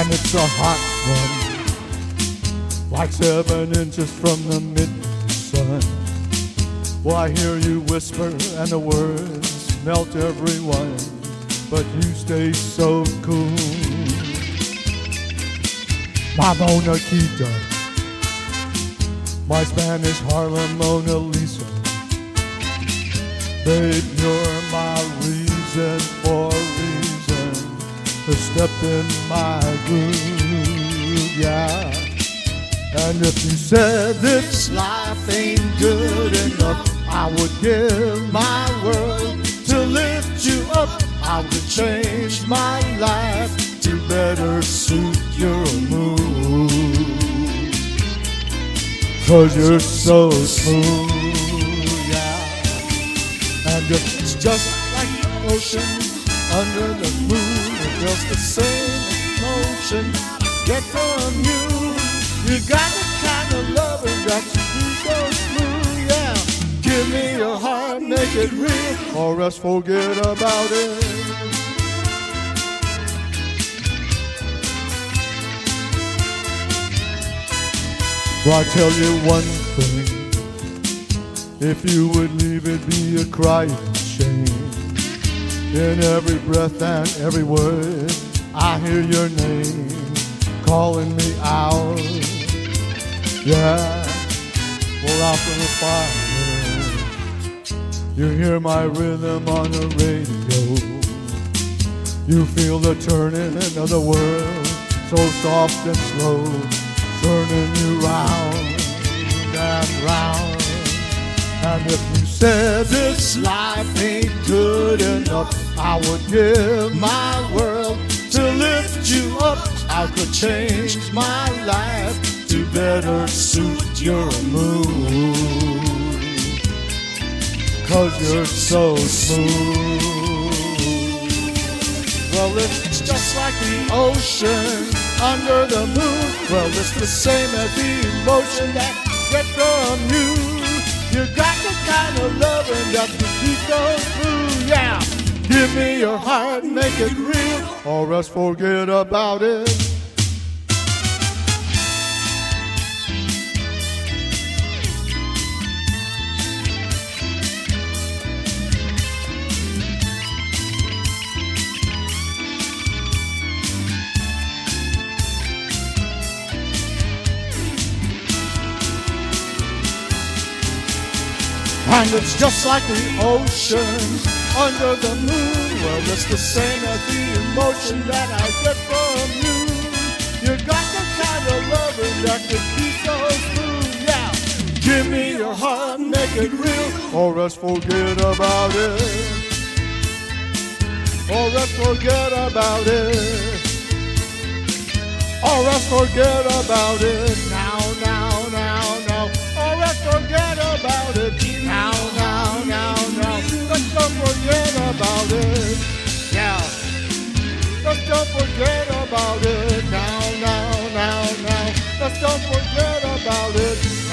and it's a hot one, like 7 inches from the mid-sun. Well, I hear you whisper and the words melt everyone, but you stay so cool. My Mona Quita, my Spanish Harlem Mona Lisa. Babe, you're my reason for reason to step in my groove, yeah. And if you said this life ain't good enough, I would give my world to lift you up. I would change my life to better suit your mood, 'cause you're so smooth, yeah. And if it's just like the ocean under the moon, it feels the same emotion get from you. You got the kind of loving that you go through, yeah. Give me your heart, make it real, or else forget about it. Well, I tell you one thing, if you would leave, it'd be a crying shame. In every breath and every word, I hear your name calling me out, yeah. Well, out from the fire, you hear my rhythm on the radio. You feel the turning of the world, so soft and slow, turning you round and round. And if you said this life ain't good enough, I would give my world to lift you up. I could change my life to better suit your mood, 'cause you're so smooth. Well, it's just like the ocean under the moon. Well, it's the same as the emotion that get from you. You got the kind of loving that you go through, yeah. Give me your heart, make it real, or else forget about it. And it's just like the ocean under the moon. Well, it's the same as the emotion that I get from you. You got the kind of loving that can keep us through, yeah. Give me your heart, make it real, or else forget about it. Or else forget about it. Or else forget about it. Now, now, now, now. Or else forget about it. Now, now, now, now. Let's don't forget about it. Yeah. Let's don't forget about it. Now, now, now, now. Let's don't forget about it.